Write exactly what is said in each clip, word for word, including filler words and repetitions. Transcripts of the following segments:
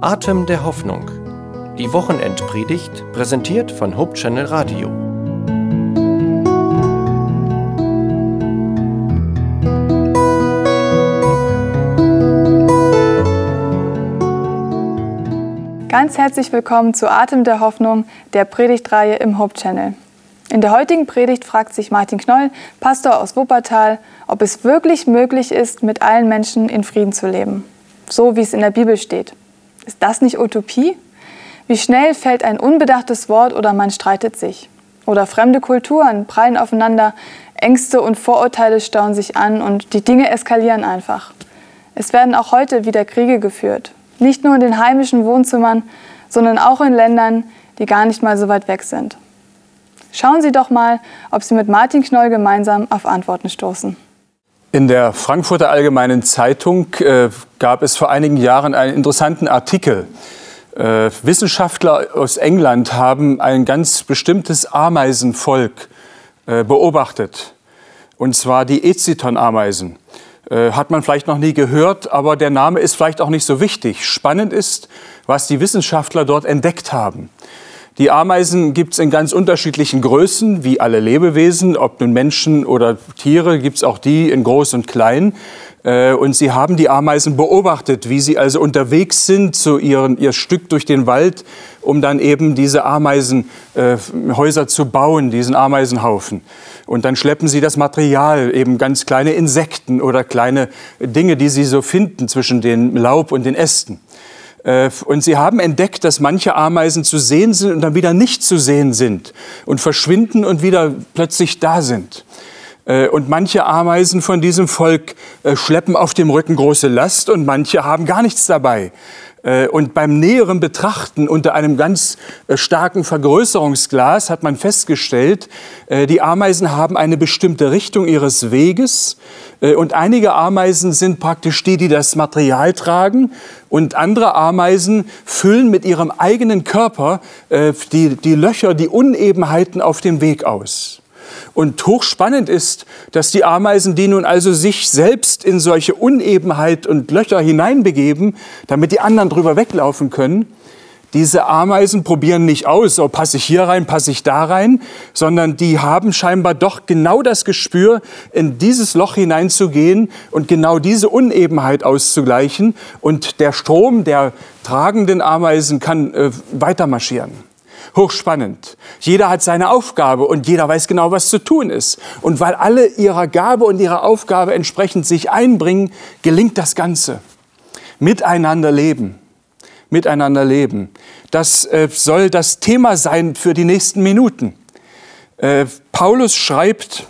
Atem der Hoffnung. Die Wochenendpredigt, präsentiert von Hope Channel Radio. Ganz herzlich willkommen zu Atem der Hoffnung, der Predigtreihe im Hope Channel. In der heutigen Predigt fragt sich Martin Knoll, Pastor aus Wuppertal, ob es wirklich möglich ist, mit allen Menschen in Frieden zu leben. So wie es in der Bibel steht. Ist das nicht Utopie? Wie schnell fällt ein unbedachtes Wort oder man streitet sich? Oder fremde Kulturen prallen aufeinander, Ängste und Vorurteile stauen sich an und die Dinge eskalieren einfach. Es werden auch heute wieder Kriege geführt. Nicht nur in den heimischen Wohnzimmern, sondern auch in Ländern, die gar nicht mal so weit weg sind. Schauen Sie doch mal, ob Sie mit Martin Knoll gemeinsam auf Antworten stoßen. In der Frankfurter Allgemeinen Zeitung äh, gab es vor einigen Jahren einen interessanten Artikel. Äh, Wissenschaftler aus England haben ein ganz bestimmtes Ameisenvolk äh, beobachtet. Und zwar die Eziton-Ameisen. Äh, hat man vielleicht noch nie gehört, aber der Name ist vielleicht auch nicht so wichtig. Spannend ist, was die Wissenschaftler dort entdeckt haben. Die Ameisen gibt es in ganz unterschiedlichen Größen, wie alle Lebewesen, ob nun Menschen oder Tiere, gibt es auch die in groß und klein. Und sie haben die Ameisen beobachtet, wie sie also unterwegs sind, so ihren, ihr Stück durch den Wald, um dann eben diese Ameisenhäuser äh, zu bauen, diesen Ameisenhaufen. Und dann schleppen sie das Material, eben ganz kleine Insekten oder kleine Dinge, die sie so finden zwischen dem Laub und den Ästen. Und sie haben entdeckt, dass manche Ameisen zu sehen sind und dann wieder nicht zu sehen sind und verschwinden und wieder plötzlich da sind. Und manche Ameisen von diesem Volk schleppen auf dem Rücken große Last und manche haben gar nichts dabei. Und beim näheren Betrachten unter einem ganz starken Vergrößerungsglas hat man festgestellt, die Ameisen haben eine bestimmte Richtung ihres Weges und einige Ameisen sind praktisch die, die das Material tragen und andere Ameisen füllen mit ihrem eigenen Körper die, die Löcher, die Unebenheiten auf dem Weg aus. Und hochspannend ist, dass die Ameisen, die nun also sich selbst in solche Unebenheit und Löcher hineinbegeben, damit die anderen drüber weglaufen können, diese Ameisen probieren nicht aus, oh, passe ich hier rein, passe ich da rein, sondern die haben scheinbar doch genau das Gespür, in dieses Loch hineinzugehen und genau diese Unebenheit auszugleichen. Und der Strom der tragenden Ameisen kann äh, weiter marschieren. Hochspannend. Jeder hat seine Aufgabe und jeder weiß genau, was zu tun ist. Und weil alle ihrer Gabe und ihrer Aufgabe entsprechend sich einbringen, gelingt das Ganze. Miteinander leben. Miteinander leben. Das äh, soll das Thema sein für die nächsten Minuten. Äh, Paulus schreibt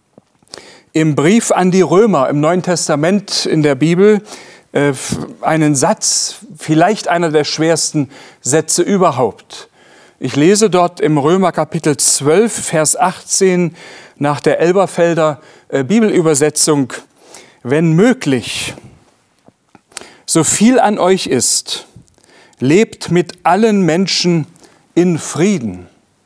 im Brief an die Römer im Neuen Testament in der Bibel äh, einen Satz, vielleicht einer der schwersten Sätze überhaupt. Ich lese dort im Römer Kapitel zwölf, Vers achtzehn nach der Elberfelder äh, Bibelübersetzung: Wenn möglich, so viel an euch ist, lebt mit allen Menschen in Frieden.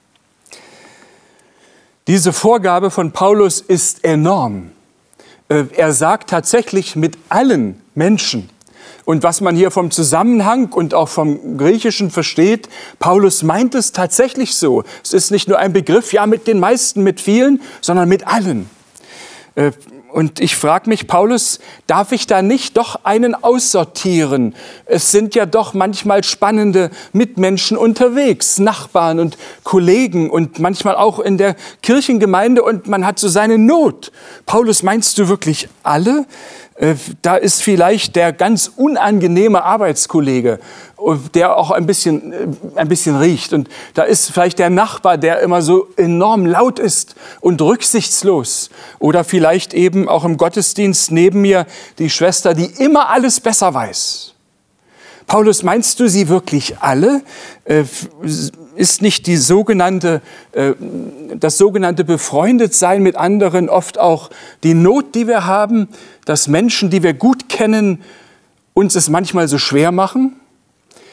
Diese Vorgabe von Paulus ist enorm. Äh, er sagt tatsächlich mit allen Menschen. Und was man hier vom Zusammenhang und auch vom Griechischen versteht, Paulus meint es tatsächlich so. Es ist nicht nur ein Begriff, ja, mit den meisten, mit vielen, sondern mit allen. Und ich frage mich, Paulus, darf ich da nicht doch einen aussortieren? Es sind ja doch manchmal spannende Mitmenschen unterwegs, Nachbarn und Kollegen und manchmal auch in der Kirchengemeinde und man hat so seine Not. Paulus, meinst du wirklich alle? Da ist vielleicht der ganz unangenehme Arbeitskollege, der auch ein bisschen, ein bisschen riecht. Und da ist vielleicht der Nachbar, der immer so enorm laut ist und rücksichtslos. Oder vielleicht eben auch im Gottesdienst neben mir die Schwester, die immer alles besser weiß. Paulus, meinst du sie wirklich alle? Ist nicht die sogenannte, das sogenannte Befreundetsein mit anderen oft auch die Not, die wir haben, dass Menschen, die wir gut kennen, uns es manchmal so schwer machen?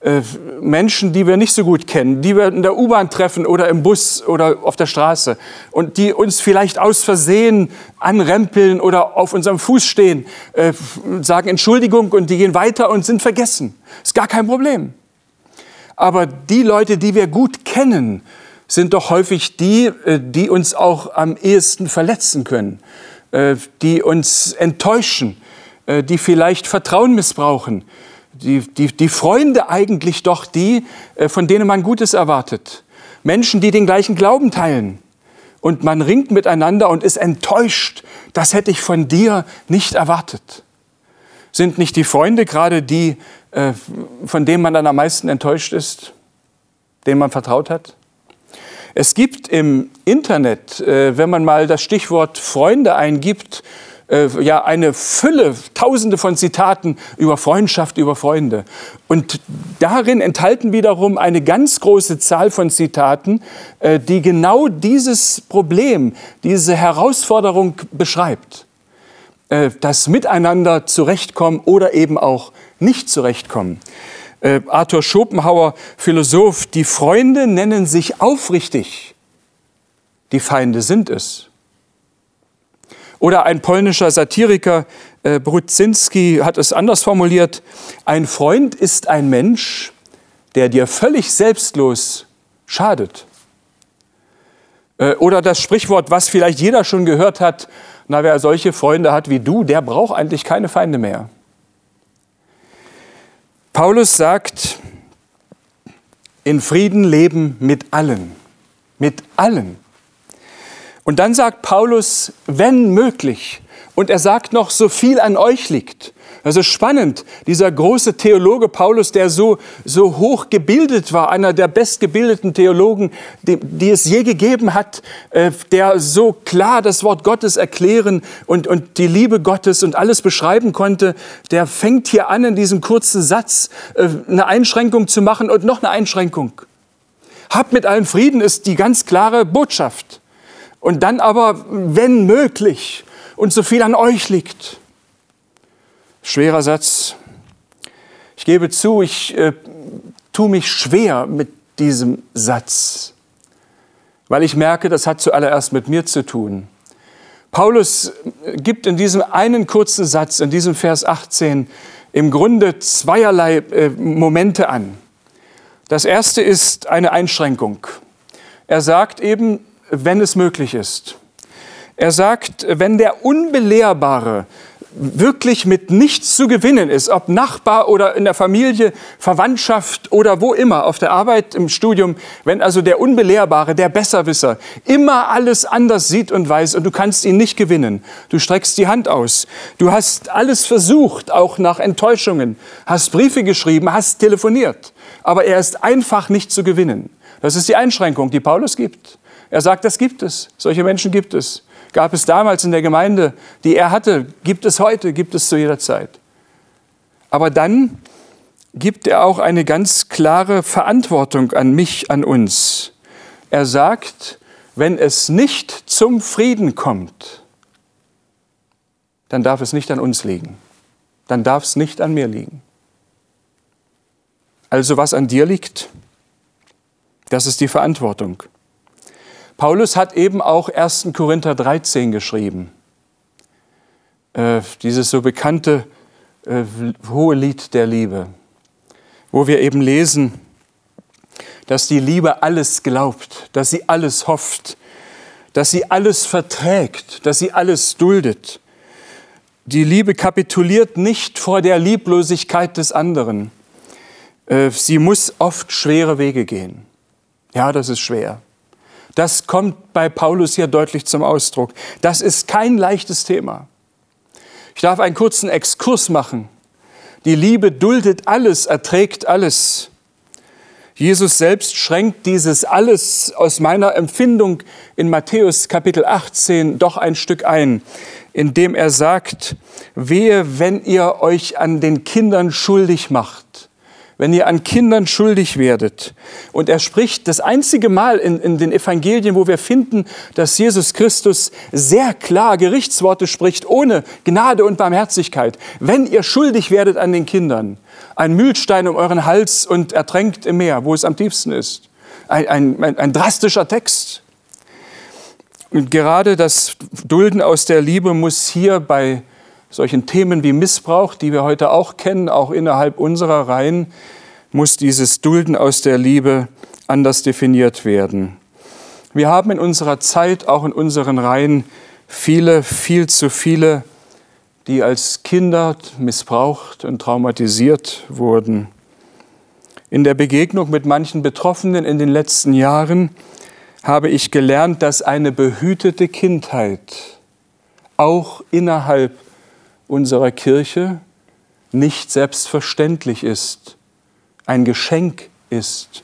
Äh, Menschen, die wir nicht so gut kennen, die wir in der U-Bahn treffen oder im Bus oder auf der Straße und die uns vielleicht aus Versehen anrempeln oder auf unserem Fuß stehen, äh, sagen Entschuldigung und die gehen weiter und sind vergessen. Ist gar kein Problem. Aber die Leute, die wir gut kennen, sind doch häufig die, äh, die uns auch am ehesten verletzen können, äh, die uns enttäuschen, äh, die vielleicht Vertrauen missbrauchen. Die, die, die Freunde eigentlich doch die, von denen man Gutes erwartet. Menschen, die den gleichen Glauben teilen. Und man ringt miteinander und ist enttäuscht. Das hätte ich von dir nicht erwartet. Sind nicht die Freunde gerade die, von denen man dann am meisten enttäuscht ist? Denen man vertraut hat? Es gibt im Internet, wenn man mal das Stichwort Freunde eingibt, Äh, ja, eine Fülle, tausende von Zitaten über Freundschaft, über Freunde. Und darin enthalten wiederum eine ganz große Zahl von Zitaten, äh, die genau dieses Problem, diese Herausforderung beschreibt. Äh, das Miteinander zurechtkommen oder eben auch nicht zurechtkommen. Äh, Arthur Schopenhauer, Philosoph: Die Freunde nennen sich aufrichtig, die Feinde sind es. Oder ein polnischer Satiriker, äh, Brudzinski, hat es anders formuliert: Ein Freund ist ein Mensch, der dir völlig selbstlos schadet. Äh, oder das Sprichwort, was vielleicht jeder schon gehört hat: Na, wer solche Freunde hat wie du, der braucht eigentlich keine Feinde mehr. Paulus sagt, in Frieden leben mit allen. Mit allen. Und dann sagt Paulus, wenn möglich. Und er sagt noch, so viel an euch liegt. Also spannend, dieser große Theologe Paulus, der so, so hoch gebildet war, einer der bestgebildeten Theologen, die, die es je gegeben hat, äh, der so klar das Wort Gottes erklären und, und die Liebe Gottes und alles beschreiben konnte, der fängt hier an, in diesem kurzen Satz äh, eine Einschränkung zu machen und noch eine Einschränkung. Habt mit allen Frieden ist die ganz klare Botschaft. Und dann aber, wenn möglich, und so viel an euch liegt. Schwerer Satz. Ich gebe zu, ich äh, tue mich schwer mit diesem Satz, weil ich merke, das hat zuallererst mit mir zu tun. Paulus gibt in diesem einen kurzen Satz, in diesem Vers achtzehn, im Grunde zweierlei äh, Momente an. Das erste ist eine Einschränkung. Er sagt eben, wenn es möglich ist. Er sagt, wenn der Unbelehrbare wirklich mit nichts zu gewinnen ist, ob Nachbar oder in der Familie, Verwandtschaft oder wo immer, auf der Arbeit, im Studium, wenn also der Unbelehrbare, der Besserwisser immer alles anders sieht und weiß und du kannst ihn nicht gewinnen. Du streckst die Hand aus. Du hast alles versucht, auch nach Enttäuschungen, hast Briefe geschrieben, hast telefoniert, aber er ist einfach nicht zu gewinnen. Das ist die Einschränkung, die Paulus gibt. Er sagt, das gibt es. Solche Menschen gibt es. Gab es damals in der Gemeinde, die er hatte, gibt es heute, gibt es zu jeder Zeit. Aber dann gibt er auch eine ganz klare Verantwortung an mich, an uns. Er sagt, wenn es nicht zum Frieden kommt, dann darf es nicht an uns liegen. Dann darf es nicht an mir liegen. Also was an dir liegt, das ist die Verantwortung. Paulus hat eben auch erster Korinther dreizehn geschrieben. Äh, dieses so bekannte äh, hohe Lied der Liebe, wo wir eben lesen, dass die Liebe alles glaubt, dass sie alles hofft, dass sie alles verträgt, dass sie alles duldet. Die Liebe kapituliert nicht vor der Lieblosigkeit des anderen. Äh, sie muss oft schwere Wege gehen. Ja, das ist schwer. Das kommt bei Paulus hier deutlich zum Ausdruck. Das ist kein leichtes Thema. Ich darf einen kurzen Exkurs machen. Die Liebe duldet alles, erträgt alles. Jesus selbst schränkt dieses alles aus meiner Empfindung in Matthäus Kapitel achtzehn doch ein Stück ein, indem er sagt, wehe, wenn ihr euch an den Kindern schuldig macht, wenn ihr an Kindern schuldig werdet. Und er spricht das einzige Mal in, in den Evangelien, wo wir finden, dass Jesus Christus sehr klar Gerichtsworte spricht, ohne Gnade und Barmherzigkeit. Wenn ihr schuldig werdet an den Kindern, ein Mühlstein um euren Hals und ertränkt im Meer, wo es am tiefsten ist. Ein, ein, ein, ein drastischer Text. Und gerade das Dulden aus der Liebe muss hier bei solchen Themen wie Missbrauch, die wir heute auch kennen, auch innerhalb unserer Reihen, muss dieses Dulden aus der Liebe anders definiert werden. Wir haben in unserer Zeit, auch in unseren Reihen, viele, viel zu viele, die als Kinder missbraucht und traumatisiert wurden. In der Begegnung mit manchen Betroffenen in den letzten Jahren habe ich gelernt, dass eine behütete Kindheit auch innerhalb unserer Kirche nicht selbstverständlich ist, ein Geschenk ist.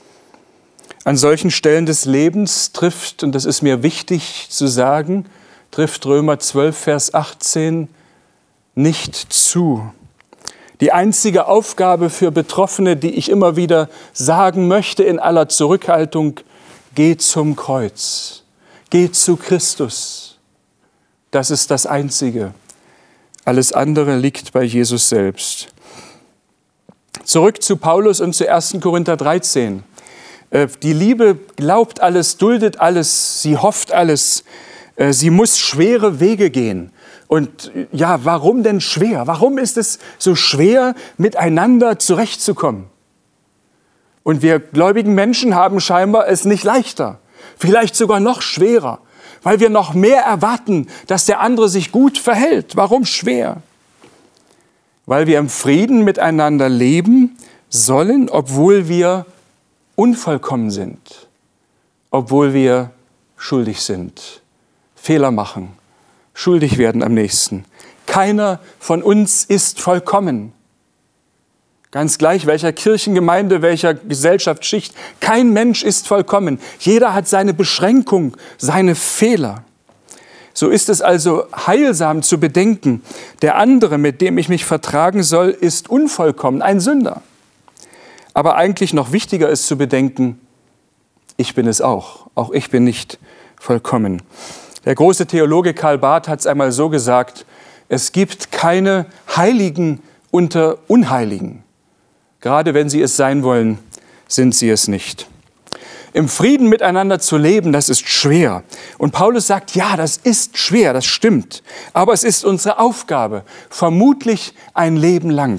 An solchen Stellen des Lebens trifft, und das ist mir wichtig zu sagen, trifft Römer zwölf, Vers achtzehn nicht zu. Die einzige Aufgabe für Betroffene, die ich immer wieder sagen möchte in aller Zurückhaltung, geh zum Kreuz, geh zu Christus. Das ist das Einzige. Alles andere liegt bei Jesus selbst. Zurück zu Paulus und zu ersten Korinther dreizehn. Die Liebe glaubt alles, duldet alles, sie hofft alles. Sie muss schwere Wege gehen. Und ja, warum denn schwer? Warum ist es so schwer, miteinander zurechtzukommen? Und wir gläubigen Menschen haben scheinbar es nicht leichter, vielleicht sogar noch schwerer, weil wir noch mehr erwarten, dass der andere sich gut verhält. Warum schwer? Weil wir im Frieden miteinander leben sollen, obwohl wir unvollkommen sind, obwohl wir schuldig sind, Fehler machen, schuldig werden am nächsten. Keiner von uns ist vollkommen. Ganz gleich, welcher Kirchengemeinde, welcher Gesellschaftsschicht. Kein Mensch ist vollkommen. Jeder hat seine Beschränkung, seine Fehler. So ist es also heilsam zu bedenken, der andere, mit dem ich mich vertragen soll, ist unvollkommen, ein Sünder. Aber eigentlich noch wichtiger ist zu bedenken, ich bin es auch. Auch ich bin nicht vollkommen. Der große Theologe Karl Barth hat es einmal so gesagt, es gibt keine Heiligen unter Unheiligen. Gerade wenn sie es sein wollen, sind sie es nicht. Im Frieden miteinander zu leben, das ist schwer. Und Paulus sagt, ja, das ist schwer, das stimmt. Aber es ist unsere Aufgabe, vermutlich ein Leben lang.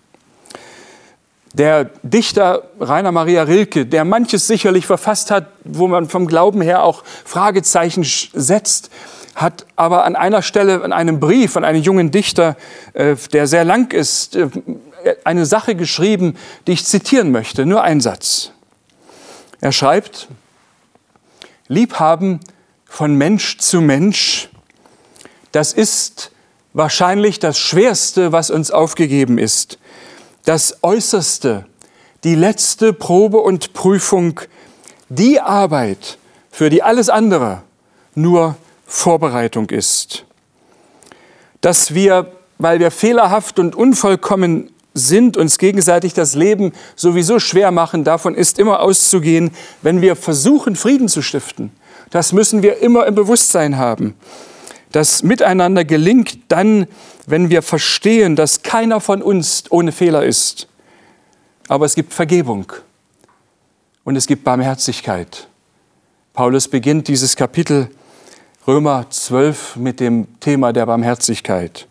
Der Dichter Rainer Maria Rilke, der manches sicherlich verfasst hat, wo man vom Glauben her auch Fragezeichen setzt, hat aber an einer Stelle in einem Brief von einem jungen Dichter, der sehr lang ist, eine Sache geschrieben, die ich zitieren möchte, nur ein Satz. Er schreibt, Liebhaben von Mensch zu Mensch, das ist wahrscheinlich das Schwerste, was uns aufgegeben ist. Das Äußerste, die letzte Probe und Prüfung, die Arbeit, für die alles andere nur Vorbereitung ist. Dass wir, weil wir fehlerhaft und unvollkommen sind, uns gegenseitig das Leben sowieso schwer machen, davon ist immer auszugehen, wenn wir versuchen, Frieden zu stiften. Das müssen wir immer im Bewusstsein haben. Das Miteinander gelingt dann, wenn wir verstehen, dass keiner von uns ohne Fehler ist. Aber es gibt Vergebung und es gibt Barmherzigkeit. Paulus beginnt dieses Kapitel Römer zwölf mit dem Thema der Barmherzigkeit.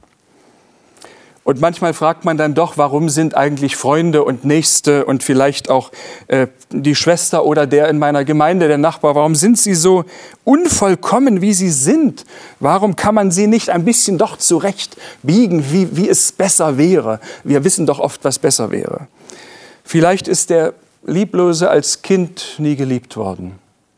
Und manchmal fragt man dann doch, warum sind eigentlich Freunde und Nächste und vielleicht auch äh, die Schwester oder der in meiner Gemeinde, der Nachbar, warum sind sie so unvollkommen, wie sie sind? Warum kann man sie nicht ein bisschen doch zurecht biegen, wie, wie es besser wäre? Wir wissen doch oft, was besser wäre. Vielleicht ist der Lieblose als Kind nie geliebt worden.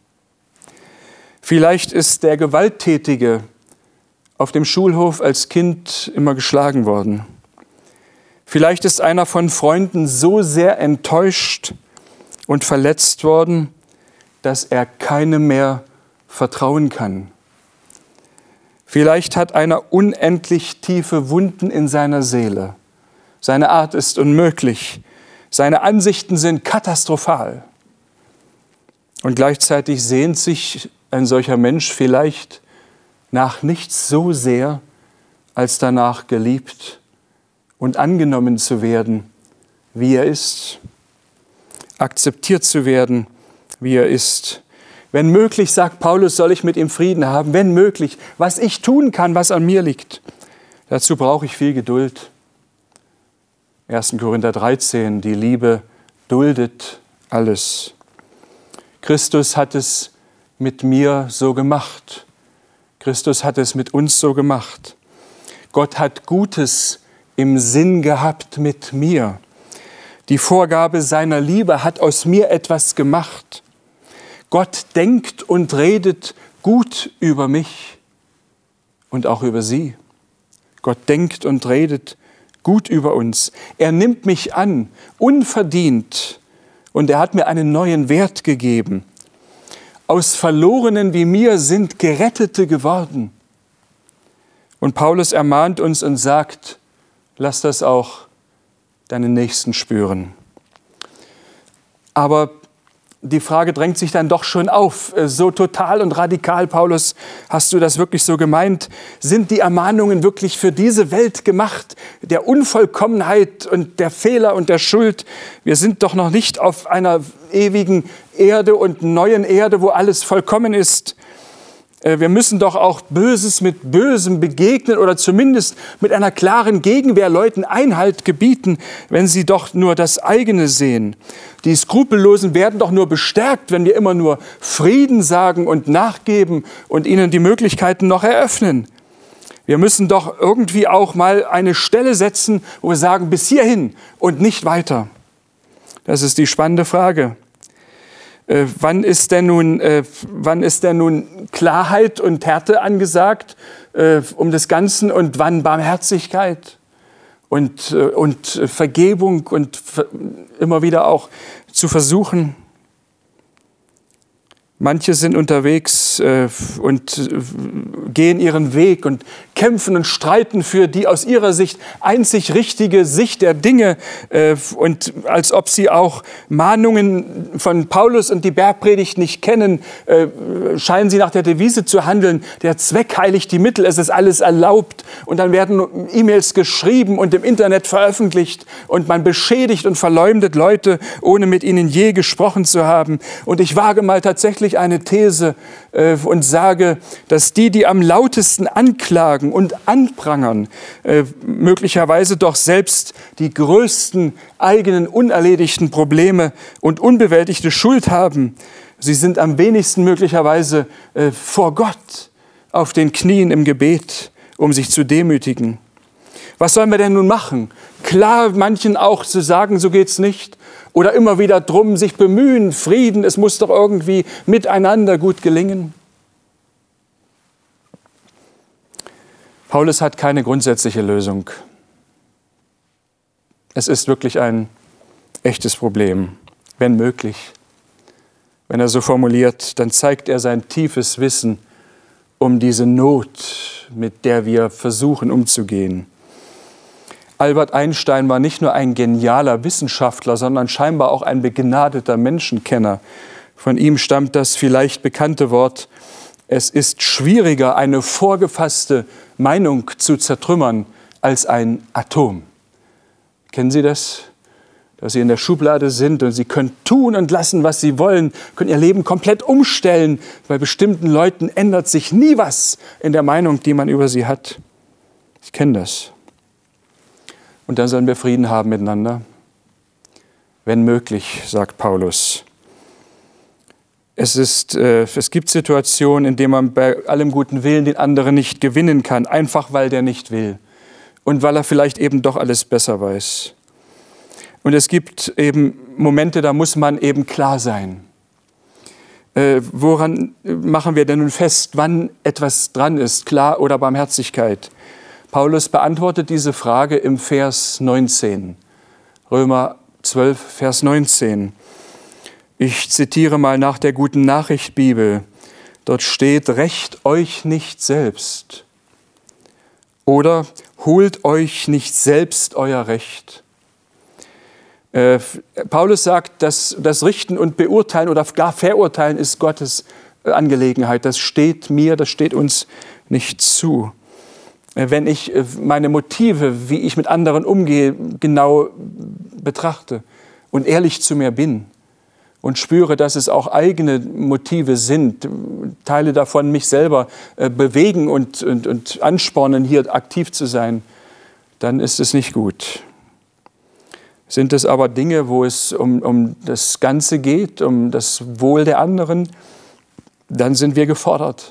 Vielleicht ist der Gewalttätige auf dem Schulhof als Kind immer geschlagen worden. Vielleicht ist einer von Freunden so sehr enttäuscht und verletzt worden, dass er keinem mehr vertrauen kann. Vielleicht hat einer unendlich tiefe Wunden in seiner Seele. Seine Art ist unmöglich. Seine Ansichten sind katastrophal. Und gleichzeitig sehnt sich ein solcher Mensch vielleicht nach nichts so sehr, als danach geliebt und angenommen zu werden, wie er ist, akzeptiert zu werden, wie er ist. Wenn möglich, sagt Paulus, soll ich mit ihm Frieden haben. Wenn möglich, was ich tun kann, was an mir liegt. Dazu brauche ich viel Geduld. erster Korinther dreizehn, die Liebe duldet alles. Christus hat es mit mir so gemacht. Christus hat es mit uns so gemacht. Gott hat Gutes im Sinn gehabt mit mir. Die Vorgabe seiner Liebe hat aus mir etwas gemacht. Gott denkt und redet gut über mich und auch über Sie. Gott denkt und redet gut über uns. Er nimmt mich an, unverdient, und er hat mir einen neuen Wert gegeben. Aus Verlorenen wie mir sind Gerettete geworden. Und Paulus ermahnt uns und sagt, lass das auch deinen Nächsten spüren. Aber die Frage drängt sich dann doch schon auf. So total und radikal, Paulus, hast du das wirklich so gemeint? Sind die Ermahnungen wirklich für diese Welt gemacht? Der Unvollkommenheit und der Fehler und der Schuld? Wir sind doch noch nicht auf einer ewigen Erde und neuen Erde, wo alles vollkommen ist. Wir müssen doch auch Böses mit Bösem begegnen oder zumindest mit einer klaren Gegenwehr Leuten Einhalt gebieten, wenn sie doch nur das eigene sehen. Die Skrupellosen werden doch nur bestärkt, wenn wir immer nur Frieden sagen und nachgeben und ihnen die Möglichkeiten noch eröffnen. Wir müssen doch irgendwie auch mal eine Stelle setzen, wo wir sagen, bis hierhin und nicht weiter. Das ist die spannende Frage. Äh, wann ist denn nun, äh, wann ist denn nun Klarheit und Härte angesagt äh, um des Ganzen und wann Barmherzigkeit und, äh, und Vergebung und ver- immer wieder auch zu versuchen? Manche sind unterwegs äh, und äh, gehen ihren Weg und kämpfen und streiten für die aus ihrer Sicht einzig richtige Sicht der Dinge. Äh, und als ob sie auch Mahnungen von Paulus und die Bergpredigt nicht kennen, äh, scheinen sie nach der Devise zu handeln, der Zweck heiligt die Mittel, es ist alles erlaubt. Und dann werden E-Mails geschrieben und im Internet veröffentlicht und man beschädigt und verleumdet Leute, ohne mit ihnen je gesprochen zu haben. Und ich wage mal tatsächlich eine These äh, und sage, dass die, die am lautesten anklagen und anprangern, äh, möglicherweise doch selbst die größten eigenen unerledigten Probleme und unbewältigte Schuld haben. Sie sind am wenigsten möglicherweise äh, vor Gott auf den Knien im Gebet, um sich zu demütigen. Was sollen wir denn nun machen? Klar, manchen auch zu sagen, so geht's nicht. Oder immer wieder drum, sich bemühen, Frieden, es muss doch irgendwie miteinander gut gelingen. Paulus hat keine grundsätzliche Lösung. Es ist wirklich ein echtes Problem, wenn möglich. Wenn er so formuliert, dann zeigt er sein tiefes Wissen um diese Not, mit der wir versuchen umzugehen. Albert Einstein war nicht nur ein genialer Wissenschaftler, sondern scheinbar auch ein begnadeter Menschenkenner. Von ihm stammt das vielleicht bekannte Wort: Es ist schwieriger, eine vorgefasste Meinung zu zertrümmern, als ein Atom. Kennen Sie das? Dass Sie in der Schublade sind und Sie können tun und lassen, was Sie wollen, können Ihr Leben komplett umstellen. Bei bestimmten Leuten ändert sich nie was in der Meinung, die man über sie hat. Ich kenne das. Und dann sollen wir Frieden haben miteinander. Wenn möglich, sagt Paulus. Es, ist, äh, es gibt Situationen, in denen man bei allem guten Willen den anderen nicht gewinnen kann, einfach weil der nicht will und weil er vielleicht eben doch alles besser weiß. Und es gibt eben Momente, da muss man eben klar sein. Äh, woran machen wir denn nun fest, wann etwas dran ist, klar oder Barmherzigkeit? Paulus beantwortet diese Frage im Vers neunzehn, Römer zwölf, Vers neunzehn. Ich zitiere mal nach der Guten Nachricht Bibel. Dort steht, rächt euch nicht selbst oder holt euch nicht selbst euer Recht. Äh, Paulus sagt, dass das Richten und Beurteilen oder gar Verurteilen ist Gottes Angelegenheit. Das steht mir, das steht uns nicht zu. Äh, wenn ich meine Motive, wie ich mit anderen umgehe, genau betrachte und ehrlich zu mir bin und spüre, dass es auch eigene Motive sind, Teile davon mich selber äh, bewegen und, und, und anspornen, hier aktiv zu sein, dann ist es nicht gut. Sind es aber Dinge, wo es um, um das Ganze geht, um das Wohl der anderen, dann sind wir gefordert.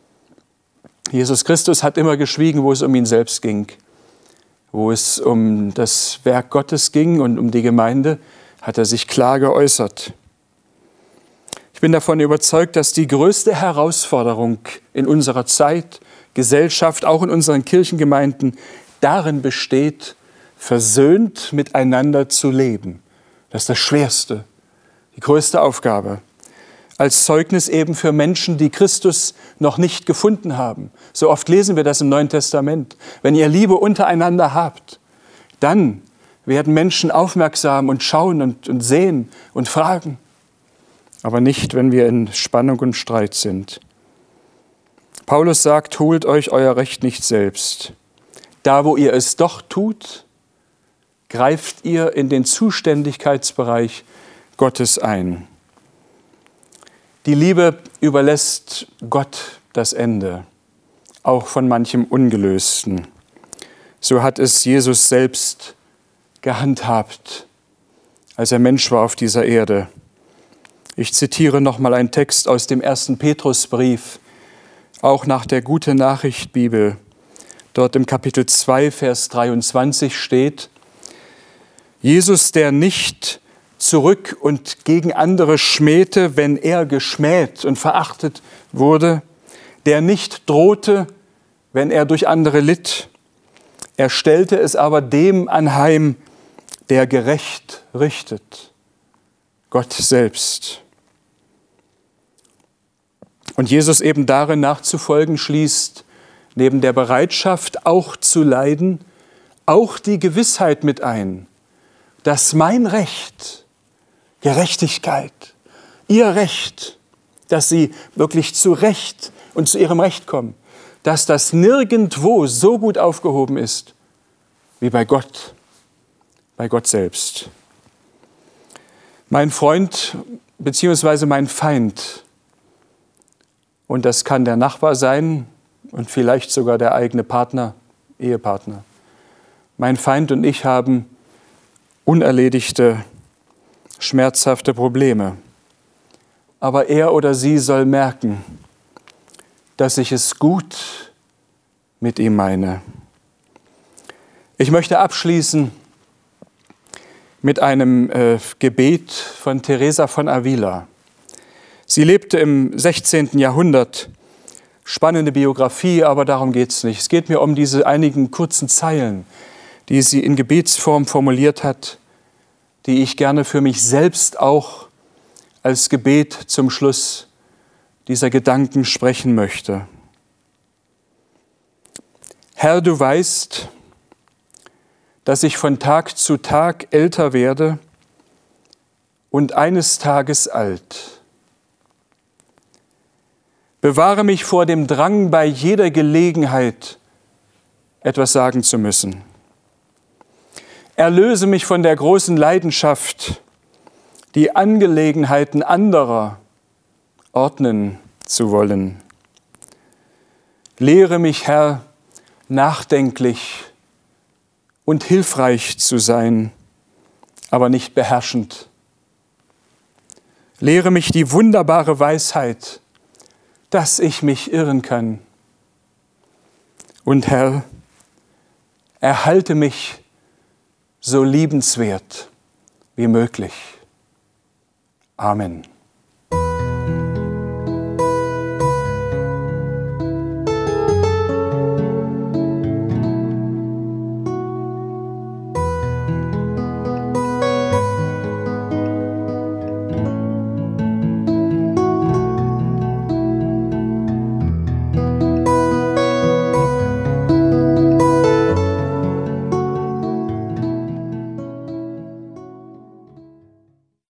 Jesus Christus hat immer geschwiegen, wo es um ihn selbst ging. Wo es um das Werk Gottes ging und um die Gemeinde, hat er sich klar geäußert. Ich bin davon überzeugt, dass die größte Herausforderung in unserer Zeit, Gesellschaft, auch in unseren Kirchengemeinden, darin besteht, versöhnt miteinander zu leben. Das ist das Schwerste, die größte Aufgabe. Als Zeugnis eben für Menschen, die Christus noch nicht gefunden haben. So oft lesen wir das im Neuen Testament. Wenn ihr Liebe untereinander habt, dann werden Menschen aufmerksam und schauen und, und sehen und fragen. Aber nicht, wenn wir in Spannung und Streit sind. Paulus sagt, holt euch euer Recht nicht selbst. Da, wo ihr es doch tut, greift ihr in den Zuständigkeitsbereich Gottes ein. Die Liebe überlässt Gott das Ende, auch von manchem Ungelösten. So hat es Jesus selbst gehandhabt, als er Mensch war auf dieser Erde. Ich zitiere nochmal einen Text aus dem ersten Petrusbrief, auch nach der Gute-Nachricht-Bibel. Dort im Kapitel zwei, Vers dreiundzwanzig steht: Jesus, der nicht zurück und gegen andere schmähte, wenn er geschmäht und verachtet wurde, der nicht drohte, wenn er durch andere litt. Er stellte es aber dem anheim, der gerecht richtet, Gott selbst. Und Jesus eben darin nachzufolgen schließt, neben der Bereitschaft auch zu leiden, auch die Gewissheit mit ein, dass mein Recht, Gerechtigkeit, ihr Recht, dass sie wirklich zu Recht und zu ihrem Recht kommen, dass das nirgendwo so gut aufgehoben ist wie bei Gott, bei Gott selbst. Mein Freund bzw. mein Feind, und das kann der Nachbar sein und vielleicht sogar der eigene Partner, Ehepartner. Mein Feind und ich haben unerledigte, schmerzhafte Probleme. Aber er oder sie soll merken, dass ich es gut mit ihm meine. Ich möchte abschließen mit einem äh, Gebet von Teresa von Avila. Sie lebte im sechzehnten Jahrhundert. Spannende Biografie, aber darum geht es nicht. Es geht mir um diese einigen kurzen Zeilen, die sie in Gebetsform formuliert hat, die ich gerne für mich selbst auch als Gebet zum Schluss dieser Gedanken sprechen möchte. Herr, du weißt, dass ich von Tag zu Tag älter werde und eines Tages alt. Bewahre mich vor dem Drang, bei jeder Gelegenheit etwas sagen zu müssen. Erlöse mich von der großen Leidenschaft, die Angelegenheiten anderer ordnen zu wollen. Lehre mich, Herr, nachdenklich und hilfreich zu sein, aber nicht beherrschend. Lehre mich die wunderbare Weisheit, dass ich mich irren kann. Und Herr, erhalte mich so liebenswert wie möglich. Amen.